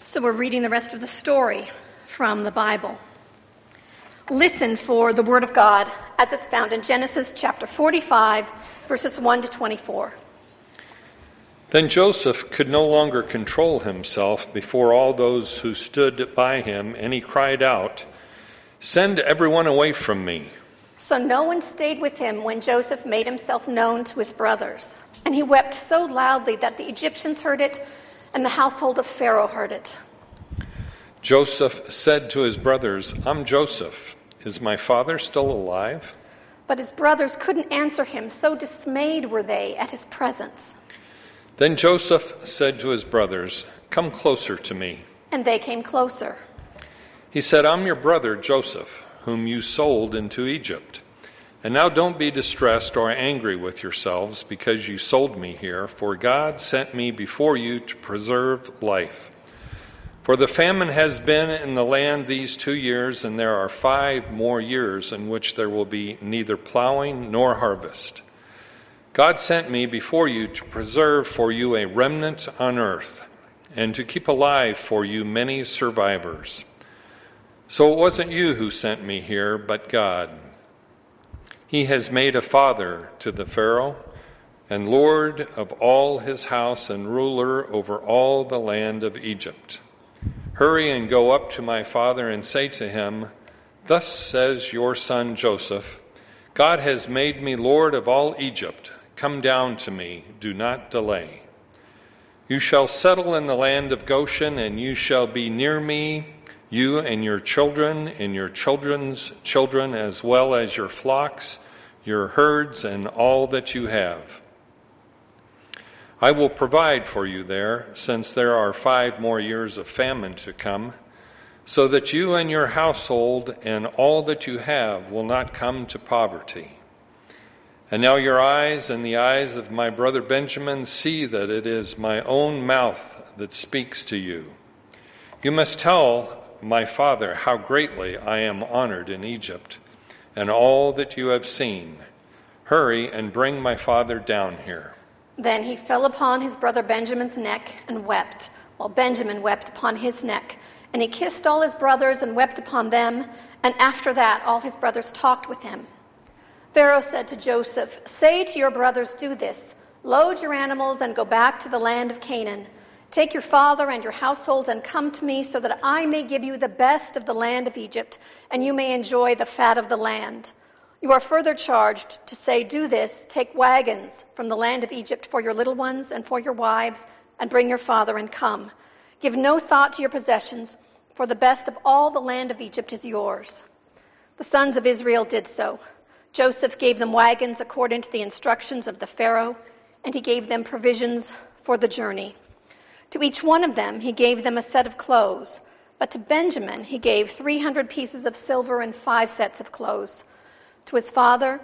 So we're reading the rest of the story from the Bible. Listen for the Word of God as it's found in Genesis chapter 45, verses 1 to 24. Then Joseph could no longer control himself before all those who stood by him, and he cried out, "Send everyone away from me." So no one stayed with him when Joseph made himself known to his brothers. And he wept so loudly that the Egyptians heard it, and the household of Pharaoh heard it. Joseph said to his brothers, "I'm Joseph. Is my father still alive?" But his brothers couldn't answer him, so dismayed were they at his presence. Then Joseph said to his brothers, "Come closer to me." And they came closer. He said, "I'm your brother Joseph, whom you sold into Egypt. And now don't be distressed or angry with yourselves because you sold me here, for God sent me before you to preserve life. For the famine has been in the land these 2 years, and there are 5 more years in which there will be neither plowing nor harvest. God sent me before you to preserve for you a remnant on earth, and to keep alive for you many survivors. So it wasn't you who sent me here, but God. He has made a father to the Pharaoh, and Lord of all his house and ruler over all the land of Egypt. Hurry and go up to my father and say to him, 'Thus says your son Joseph, God has made me Lord of all Egypt. Come down to me, do not delay. You shall settle in the land of Goshen, and you shall be near me, you and your children's children, as well as your flocks, your herds, and all that you have. I will provide for you there, since there are 5 more years of famine to come, so that you and your household and all that you have will not come to poverty. And now your eyes and the eyes of my brother Benjamin see that it is my own mouth that speaks to you. You must tell my father how greatly I am honored in Egypt, and all that you have seen. Hurry and bring my father down here." Then he fell upon his brother Benjamin's neck and wept, while Benjamin wept upon his neck. And he kissed all his brothers and wept upon them, and after that all his brothers talked with him. Pharaoh said to Joseph, "Say to your brothers, do this, load your animals and go back to the land of Canaan. Take your father and your household and come to me, so that I may give you the best of the land of Egypt, and you may enjoy the fat of the land. You are further charged to say, do this, take wagons from the land of Egypt for your little ones and for your wives, and bring your father and come. Give no thought to your possessions, for the best of all the land of Egypt is yours." The sons of Israel did so. Joseph gave them wagons according to the instructions of the Pharaoh, and he gave them provisions for the journey. To each one of them he gave them a set of clothes, but to Benjamin he gave 300 pieces of silver and 5 sets of clothes. To his father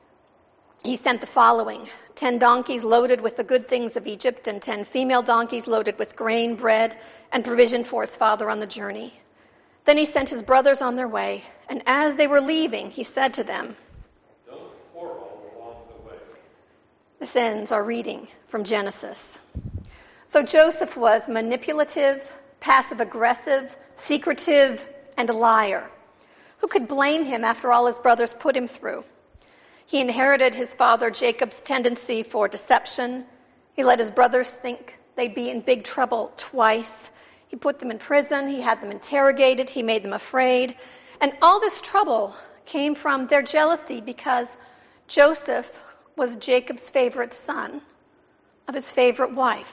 he sent the following: 10 donkeys loaded with the good things of Egypt, and 10 female donkeys loaded with grain, bread, and provision for his father on the journey. Then he sent his brothers on their way, and as they were leaving he said to them, "Don't quarrel along the way." This ends our reading from Genesis. So Joseph was manipulative, passive-aggressive, secretive, and a liar. Who could blame him after all his brothers put him through? He inherited his father Jacob's tendency for deception. He let his brothers think they'd be in big trouble twice. He put them in prison. He had them interrogated. He made them afraid. And all this trouble came from their jealousy because Joseph was Jacob's favorite son of his favorite wife.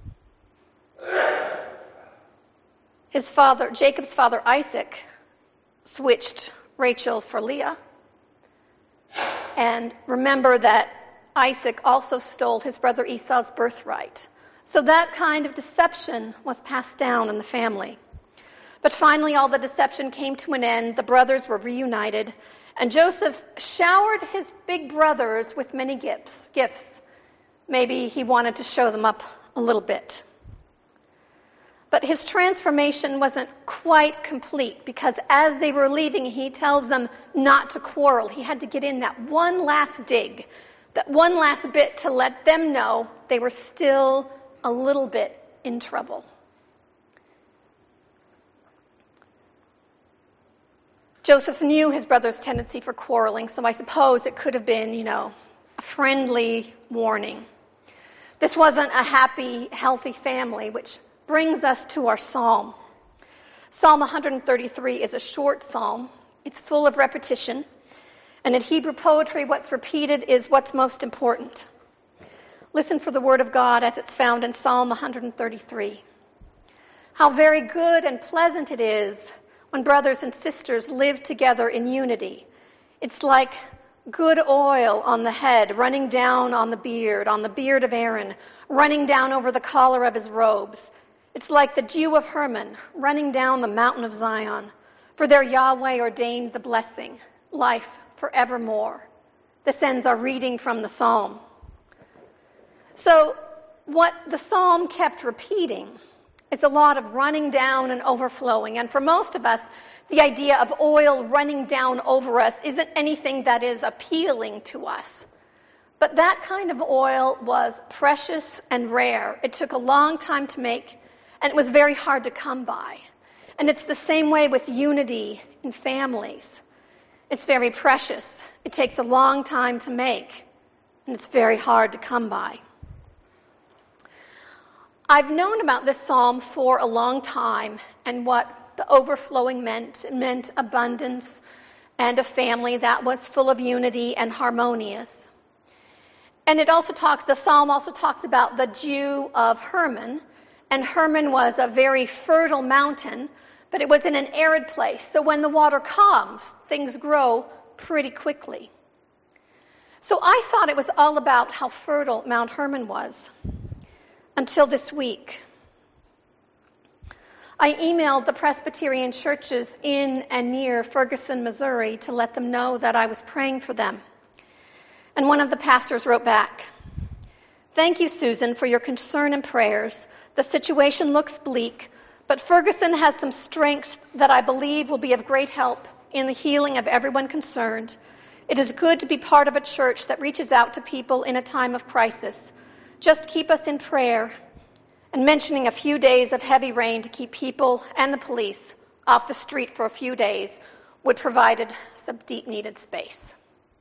Jacob's father Isaac switched Rachel for Leah. And remember that Isaac also stole his brother Esau's birthright. So that kind of deception was passed down in the family. But finally all the deception came to an end. The brothers were reunited, and Joseph showered his big brothers with many gifts. Maybe he wanted to show them up a little bit. But his transformation wasn't quite complete, because as they were leaving, he tells them not to quarrel. He had to get in that one last dig, that one last bit to let them know they were still a little bit in trouble. Joseph knew his brother's tendency for quarreling, so I suppose it could have been, a friendly warning. This wasn't a happy, healthy family, which brings us to our psalm. Psalm 133 is a short psalm. It's full of repetition. And in Hebrew poetry, what's repeated is what's most important. Listen for the word of God as it's found in Psalm 133. How very good and pleasant it is when brothers and sisters live together in unity. It's like good oil on the head, running down on the beard of Aaron, running down over the collar of his robes. It's like the dew of Hermon, running down the mountain of Zion. For there Yahweh ordained the blessing, life forevermore. This ends our reading from the psalm. So what the psalm kept repeating is a lot of running down and overflowing. And for most of us, the idea of oil running down over us isn't anything that is appealing to us. But that kind of oil was precious and rare. It took a long time to make, and it was very hard to come by. And it's the same way with unity in families. It's very precious. It takes a long time to make, and it's very hard to come by. I've known about this psalm for a long time and what the overflowing meant. It meant abundance and a family that was full of unity and harmonious. And the psalm also talks about the dew of Hermon. And Hermon was a very fertile mountain, but it was in an arid place. So when the water comes, things grow pretty quickly. So I thought it was all about how fertile Mount Hermon was. Until this week. I emailed the Presbyterian churches in and near Ferguson, Missouri to let them know that I was praying for them. And one of the pastors wrote back, "Thank you, Susan, for your concern and prayers. The situation looks bleak, but Ferguson has some strengths that I believe will be of great help in the healing of everyone concerned. It is good to be part of a church that reaches out to people in a time of crisis. Just keep us in prayer," and mentioning a few days of heavy rain to keep people and the police off the street for a few days would provide some deep-needed space.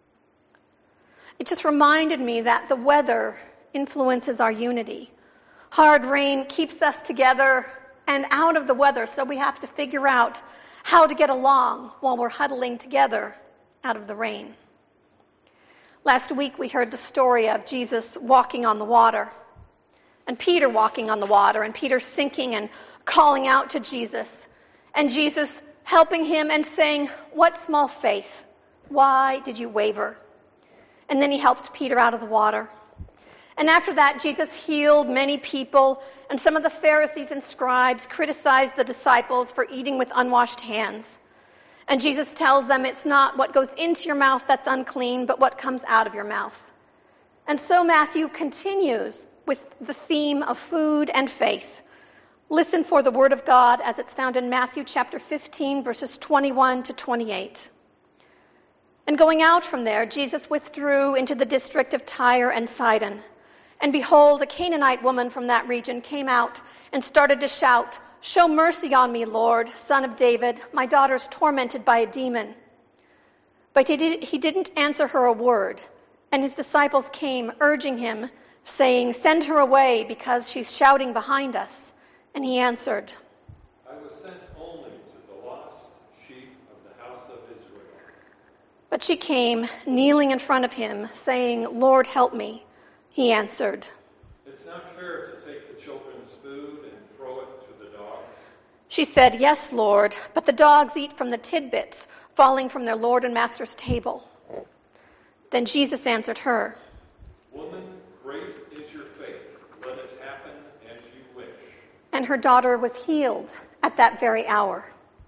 It just reminded me that the weather influences our unity. Hard rain keeps us together and out of the weather, so we have to figure out how to get along while we're huddling together out of the rain. Last week we heard the story of Jesus walking on the water, and Peter walking on the water, and Peter sinking and calling out to Jesus, and Jesus helping him and saying, "What small faith? Why did you waver?" And then he helped Peter out of the water. And after that, Jesus healed many people, and some of the Pharisees and scribes criticized the disciples for eating with unwashed hands. And Jesus tells them it's not what goes into your mouth that's unclean, but what comes out of your mouth. And so Matthew continues with the theme of food and faith. Listen for the word of God as it's found in Matthew chapter 15, verses 21 to 28. And going out from there, Jesus withdrew into the district of Tyre and Sidon. And behold, a Canaanite woman from that region came out and started to shout, "Show mercy on me, Lord, Son of David. My daughter's tormented by a demon." But he didn't answer her a word. And his disciples came, urging him, saying, "Send her away, because she's shouting behind us." And he answered, "I was sent only to the lost sheep of the house of Israel." But she came, kneeling in front of him, saying, "Lord, help me." He answered, "It's not fair to take the children's food and throw it to the dogs." She said, "Yes, Lord, but the dogs eat from the tidbits falling from their Lord and Master's table." Then Jesus answered her, "Woman, great is your faith. Let it happen as you wish." And her daughter was healed at that very hour.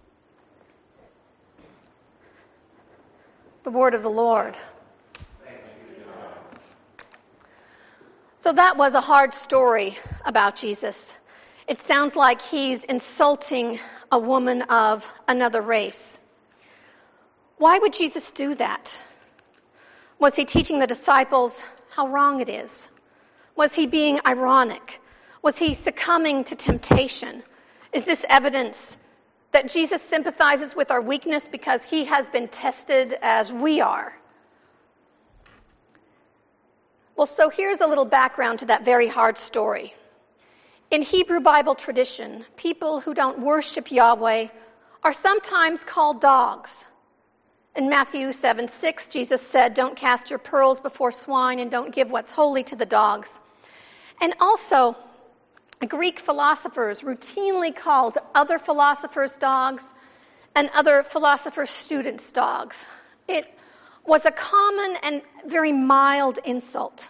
The word of the Lord. So that was a hard story about Jesus. It sounds like he's insulting a woman of another race. Why would Jesus do that? Was he teaching the disciples how wrong it is? Was he being ironic? Was he succumbing to temptation? Is this evidence that Jesus sympathizes with our weakness because he has been tested as we are. Well, so here's a little background to that very hard story. In Hebrew Bible tradition, people who don't worship Yahweh are sometimes called dogs. In Matthew 7:6, Jesus said, "Don't cast your pearls before swine and don't give what's holy to the dogs." And also, Greek philosophers routinely called other philosophers dogs and other philosophers' students dogs. It was a common and very mild insult.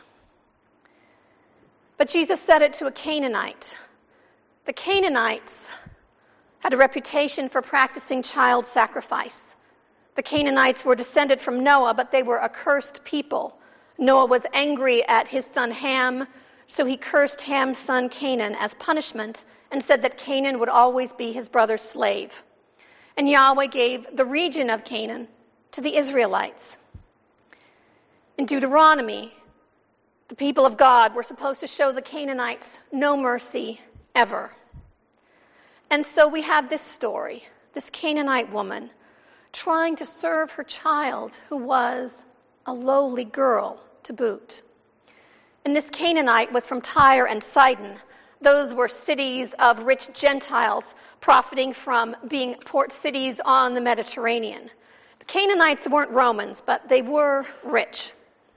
But Jesus said it to a Canaanite. The Canaanites had a reputation for practicing child sacrifice. The Canaanites were descended from Noah, but they were a cursed people. Noah was angry at his son Ham, so he cursed Ham's son Canaan as punishment and said that Canaan would always be his brother's slave. And Yahweh gave the region of Canaan to the Israelites. In Deuteronomy, the people of God were supposed to show the Canaanites no mercy ever. And so we have this story, this Canaanite woman trying to serve her child who was a lowly girl to boot. And this Canaanite was from Tyre and Sidon. Those were cities of rich Gentiles profiting from being port cities on the Mediterranean. The Canaanites weren't Romans, but they were rich.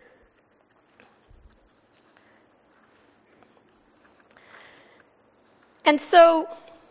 And so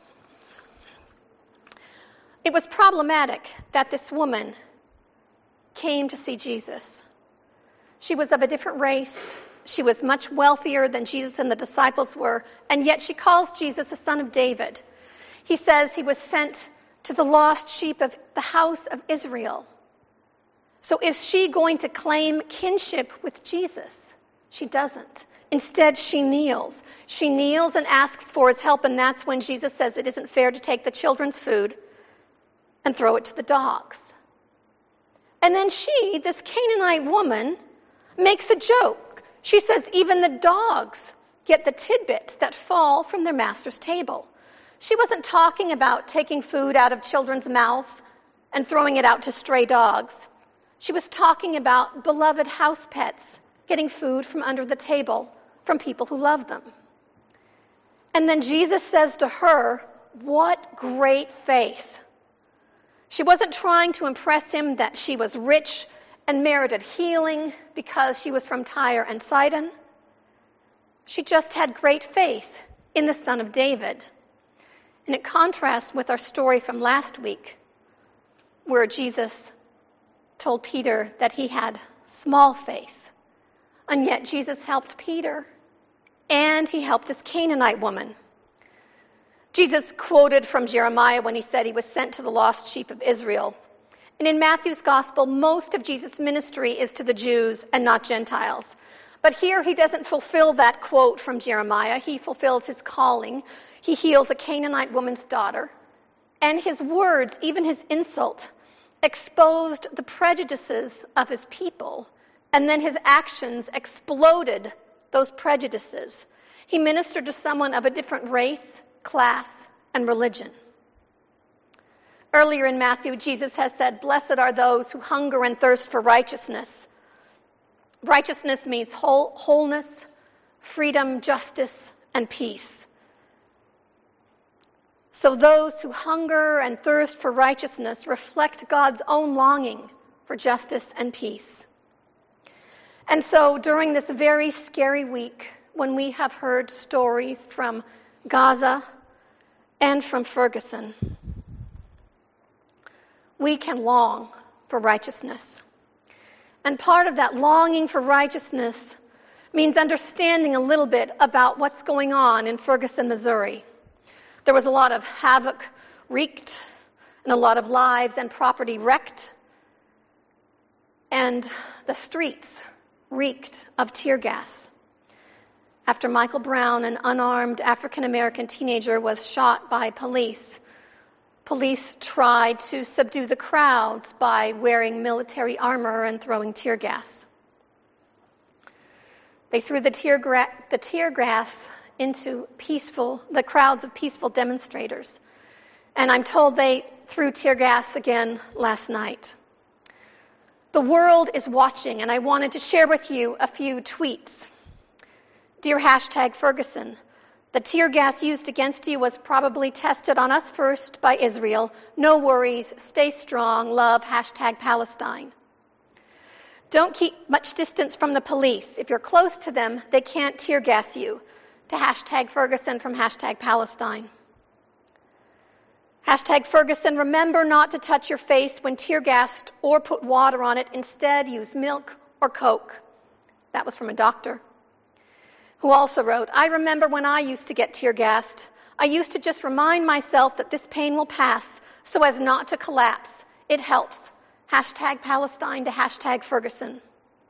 it was problematic that this woman came to see Jesus. She was of a different race. She was much wealthier than Jesus and the disciples were, and yet she calls Jesus the son of David. He says he was sent to the lost sheep of the house of Israel. So is she going to claim kinship with Jesus? She doesn't. Instead, she kneels. She kneels and asks for his help, and that's when Jesus says it isn't fair to take the children's food and throw it to the dogs. And then she, this Canaanite woman, makes a joke. She says even the dogs get the tidbits that fall from their master's table. She wasn't talking about taking food out of children's mouths and throwing it out to stray dogs. She was talking about beloved house pets getting food from under the table from people who love them. And then Jesus says to her, "What great faith." She wasn't trying to impress him that she was rich and merited healing because she was from Tyre and Sidon. She just had great faith in the Son of David. And it contrasts with our story from last week, where Jesus told Peter that he had small faith. And yet Jesus helped Peter, and he helped this Canaanite woman. Jesus quoted from Jeremiah when he said he was sent to the lost sheep of Israel. And in Matthew's gospel, most of Jesus' ministry is to the Jews and not Gentiles. But here he doesn't fulfill that quote from Jeremiah. He fulfills his calling. He heals a Canaanite woman's daughter. And his words, even his insult, exposed the prejudices of his people. And then his actions exploded those prejudices. He ministered to someone of a different race, class, and religion. Earlier in Matthew, Jesus has said, "Blessed are those who hunger and thirst for righteousness." Righteousness means wholeness, freedom, justice, and peace. So those who hunger and thirst for righteousness reflect God's own longing for justice and peace. And so during this very scary week, when we have heard stories from Gaza and from Ferguson, we can long for righteousness. And part of that longing for righteousness means understanding a little bit about what's going on in Ferguson, Missouri. There was a lot of havoc wreaked and a lot of lives and property wrecked. And the streets reeked of tear gas. After Michael Brown, an unarmed African-American teenager, was shot by police, police tried to subdue the crowds by wearing military armor and throwing tear gas. They threw the tear gas into the crowds of peaceful demonstrators. And I'm told they threw tear gas again last night. The world is watching, and I wanted to share with you a few tweets. Dear #Ferguson, the tear gas used against you was probably tested on us first by Israel. No worries, stay strong, love, #Palestine. Don't keep much distance from the police. If you're close to them, they can't tear gas you. To #Ferguson from #Palestine. #Ferguson, remember not to touch your face when tear gassed or put water on it. Instead, use milk or Coke. That was from a doctor who also wrote, I remember when I used to get tear gassed. I used to just remind myself that this pain will pass so as not to collapse. It helps. #Palestine to #Ferguson.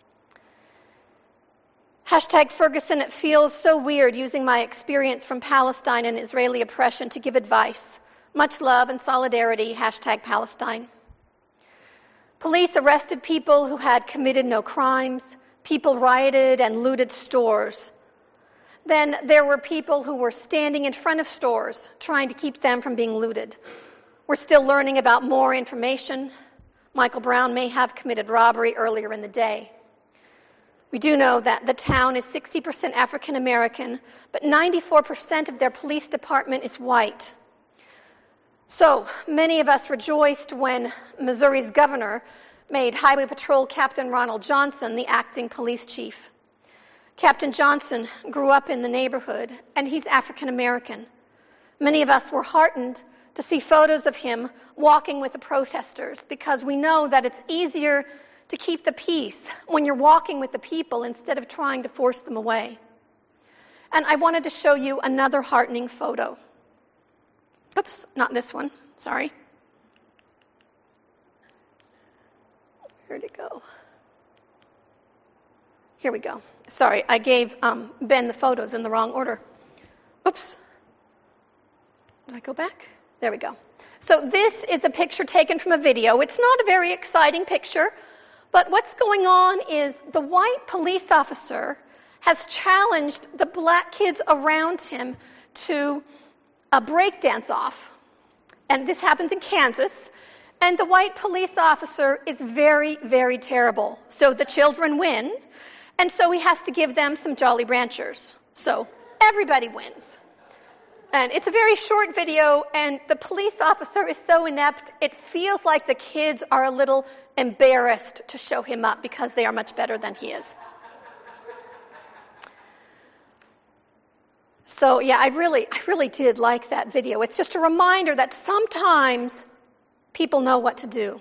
#Ferguson, it feels so weird using my experience from Palestine and Israeli oppression to give advice. Much love and solidarity, #Palestine. Police arrested people who had committed no crimes. People rioted and looted stores. Then there were people who were standing in front of stores trying to keep them from being looted. We're still learning about more information. Michael Brown may have committed robbery earlier in the day. We do know that the town is 60% African American, but 94% of their police department is white. So many of us rejoiced when Missouri's governor made Highway Patrol Captain Ronald Johnson the acting police chief. Captain Johnson grew up in the neighborhood, and he's African American. Many of us were heartened to see photos of him walking with the protesters because we know that it's easier to keep the peace when you're walking with the people instead of trying to force them away. And I wanted to show you another heartening photo. Oops, not this one. Sorry. Where'd it go? Here we go. Sorry, I gave Ben the photos in the wrong order. Oops. Do I go back? There we go. So this is a picture taken from a video. It's not a very exciting picture, but what's going on is the white police officer has challenged the black kids around him to a breakdance off. And this happens in Kansas. And the white police officer is very, very terrible. So the children win. And so he has to give them some Jolly Ranchers. So everybody wins. And it's a very short video, and the police officer is so inept, it feels like the kids are a little embarrassed to show him up because they are much better than he is. So yeah, I really did like that video. It's just a reminder that sometimes people know what to do.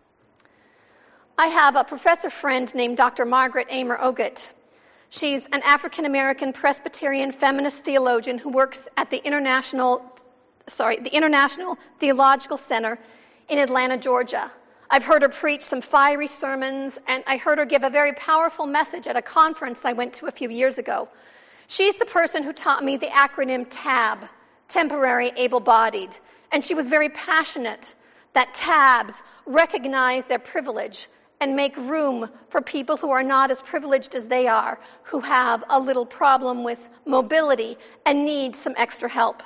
I have a professor friend named Dr. Margaret Amer Ogut. She's an African-American Presbyterian feminist theologian who works at the International Theological Center in Atlanta, Georgia. I've heard her preach some fiery sermons, and I heard her give a very powerful message at a conference I went to a few years ago. She's the person who taught me the acronym TAB, Temporary Able-Bodied, and she was very passionate that TABs recognize their privilege and make room for people who are not as privileged as they are, who have a little problem with mobility and need some extra help.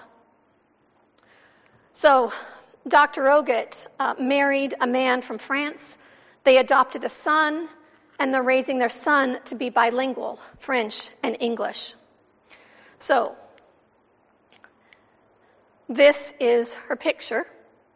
So Dr. Ogut married a man from France. They adopted a son, and they're raising their son to be bilingual, French and English. So this is her picture.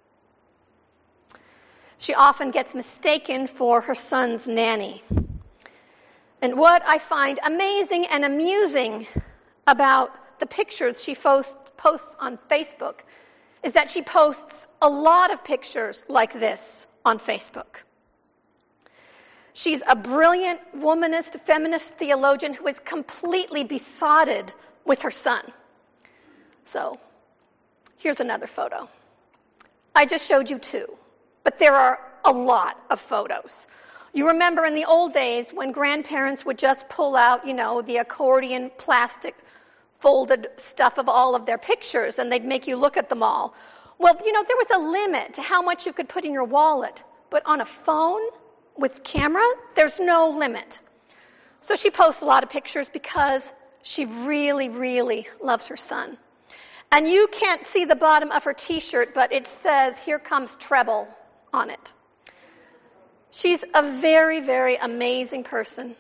She often gets mistaken for her son's nanny. And what I find amazing and amusing about the pictures she posts on Facebook is that she posts a lot of pictures like this on Facebook. She's a brilliant womanist, feminist theologian who is completely besotted with her son. So here's another photo. I just showed you two. But there are a lot of photos. You remember in the old days when grandparents would just pull out, the accordion plastic folded stuff of all of their pictures, and they'd make you look at them all. Well, there was a limit to how much you could put in your wallet. But on a phone with camera, there's no limit. So she posts a lot of pictures because she really, really loves her son. And you can't see the bottom of her t-shirt, but it says, "Here comes Treble" on it. She's a very, very amazing person.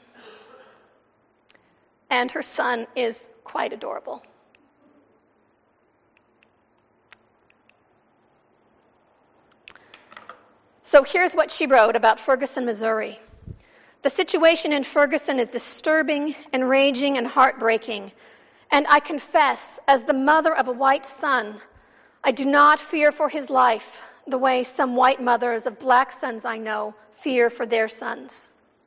And her son is quite adorable. So here's what she wrote about Ferguson, Missouri. "The situation in Ferguson is disturbing, enraging, and heartbreaking. And I confess, as the mother of a white son, I do not fear for his life the way some white mothers of black sons I know fear for their sons."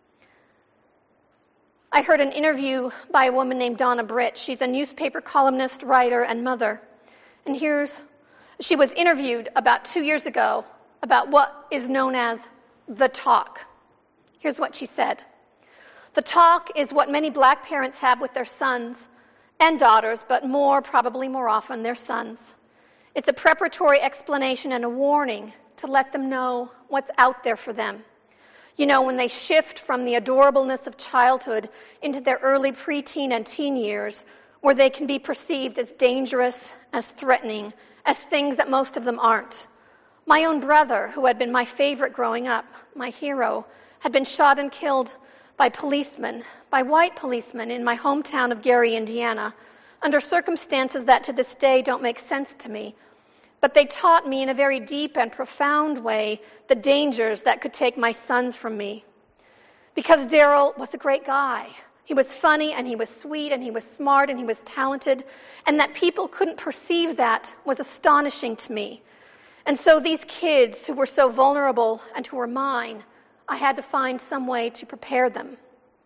I heard an interview by a woman named Donna Britt. She's a newspaper columnist, writer, and mother. And she was interviewed about 2 years ago about what is known as the talk. Here's what she said. "The talk is what many black parents have with their sons and daughters, but probably more often, their sons. It's a preparatory explanation and a warning to let them know what's out there for them. You know, when they shift from the adorableness of childhood into their early preteen and teen years, where they can be perceived as dangerous, as threatening, as things that most of them aren't. My own brother, who had been my favorite growing up, my hero, had been shot and killed by white policemen in my hometown of Gary, Indiana, under circumstances that to this day don't make sense to me. But they taught me in a very deep and profound way the dangers that could take my sons from me. Because Daryl was a great guy. He was funny, and he was sweet, and he was smart, and he was talented, and that people couldn't perceive that was astonishing to me. And so these kids who were so vulnerable and who were mine, I had to find some way to prepare them."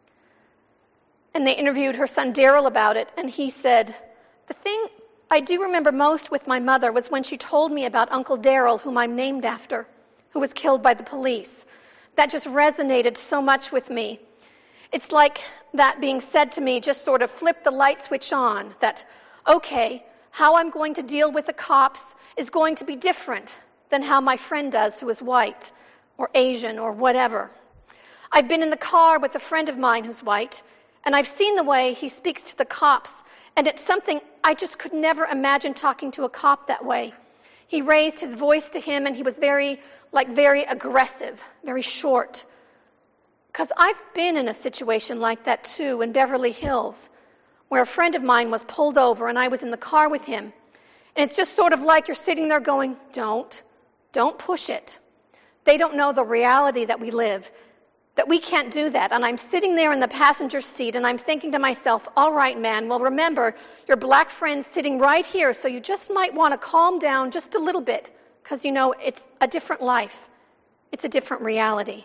And they interviewed her son Daryl about it, and he said, "The thing I do remember most with my mother was when she told me about Uncle Daryl, whom I'm named after, who was killed by the police. That just resonated so much with me. It's like that being said to me just sort of flipped the light switch on, that, okay, how I'm going to deal with the cops is going to be different than how my friend does who is white or Asian or whatever. I've been in the car with a friend of mine who's white, and I've seen the way he speaks to the cops, and it's something I just could never imagine talking to a cop that way. He raised his voice to him, and he was very aggressive, very short. Because I've been in a situation like that too in Beverly Hills, where a friend of mine was pulled over, and I was in the car with him. And it's just sort of like you're sitting there going, don't push it. They don't know the reality that we live, that we can't do that. And I'm sitting there in the passenger seat, and I'm thinking to myself, all right, man, well, remember, your black friend's sitting right here, so you just might want to calm down just a little bit, because, you know, it's a different life. It's a different reality.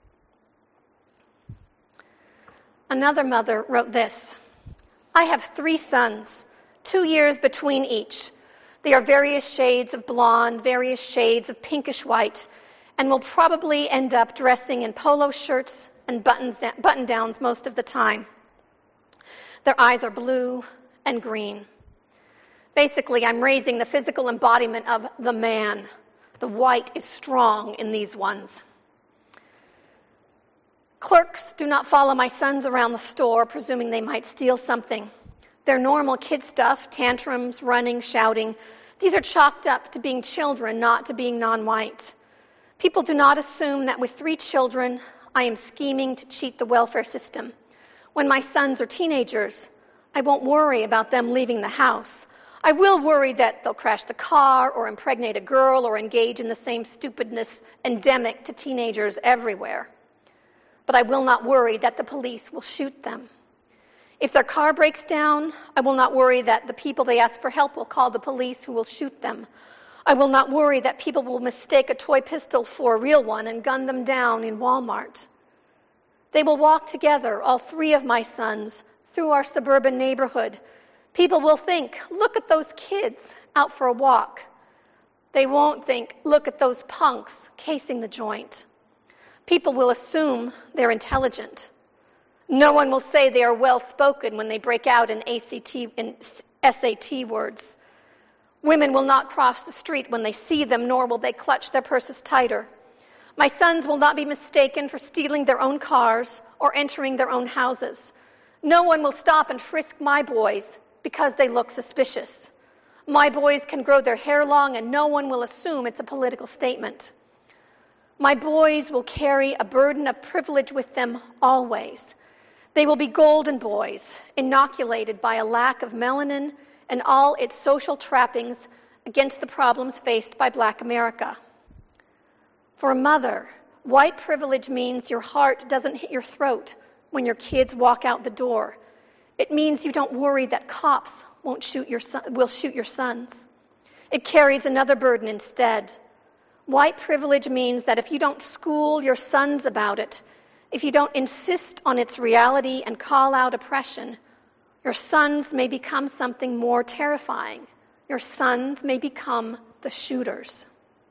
Another mother wrote this. I have 3 sons, 2 years between each. They are various shades of blonde, various shades of pinkish white, and will probably end up dressing in polo shirts and button-downs most of the time. Their eyes are blue and green. Basically, I'm raising the physical embodiment of the man. The white is strong in these ones. Clerks do not follow my sons around the store, presuming they might steal something. Their normal kid stuff, tantrums, running, shouting, these are chalked up to being children, not to being non-white. People do not assume that with 3 children, I am scheming to cheat the welfare system. When my sons are teenagers, I won't worry about them leaving the house. I will worry that they'll crash the car or impregnate a girl or engage in the same stupidness endemic to teenagers everywhere. But I will not worry that the police will shoot them. If their car breaks down, I will not worry that the people they ask for help will call the police who will shoot them. I will not worry that people will mistake a toy pistol for a real one and gun them down in Walmart. They will walk together, all 3 of my sons, through our suburban neighborhood. People will think, look at those kids out for a walk. They won't think, look at those punks casing the joint. People will assume they're intelligent. No one will say they are well-spoken when they break out in SAT words. Women will not cross the street when they see them, nor will they clutch their purses tighter. My sons will not be mistaken for stealing their own cars or entering their own houses. No one will stop and frisk my boys because they look suspicious. My boys can grow their hair long and no one will assume it's a political statement. My boys will carry a burden of privilege with them always. They will be golden boys, inoculated by a lack of melanin and all its social trappings against the problems faced by Black America. For a mother, white privilege means your heart doesn't hit your throat when your kids walk out the door. It means you don't worry that cops will shoot your sons. It carries another burden instead. White privilege means that if you don't school your sons about it, if you don't insist on its reality and call out oppression, your sons may become something more terrifying. Your sons may become the shooters.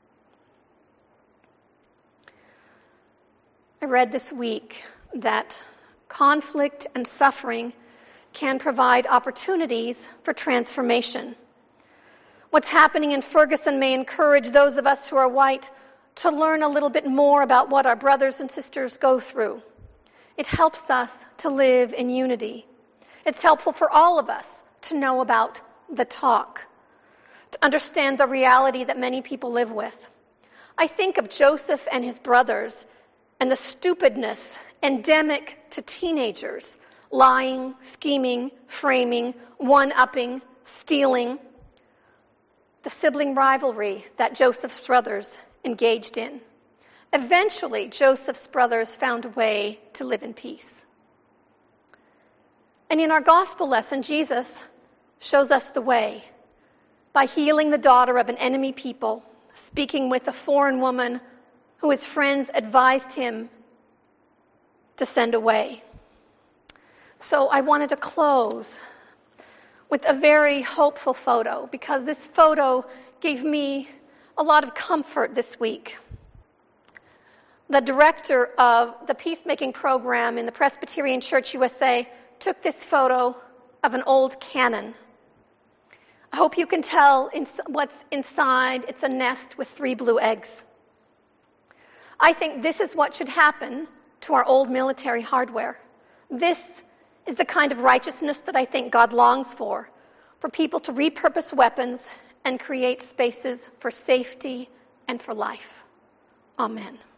I read this week that conflict and suffering can provide opportunities for transformation. What's happening in Ferguson may encourage those of us who are white to learn a little bit more about what our brothers and sisters go through. It helps us to live in unity. It's helpful for all of us to know about the talk, to understand the reality that many people live with. I think of Joseph and his brothers and the stupidness endemic to teenagers, lying, scheming, framing, one-upping, stealing, the sibling rivalry that Joseph's brothers engaged in. Eventually, Joseph's brothers found a way to live in peace. And in our gospel lesson, Jesus shows us the way by healing the daughter of an enemy people, speaking with a foreign woman who his friends advised him to send away. So I wanted to close with a very hopeful photo, because this photo gave me a lot of comfort this week. The director of the peacemaking program in the Presbyterian Church USA took this photo of an old cannon. I hope you can tell what's inside. It's a nest with 3 blue eggs. I think this is what should happen to our old military hardware. This is the kind of righteousness that I think God longs for people to repurpose weapons and create spaces for safety and for life. Amen.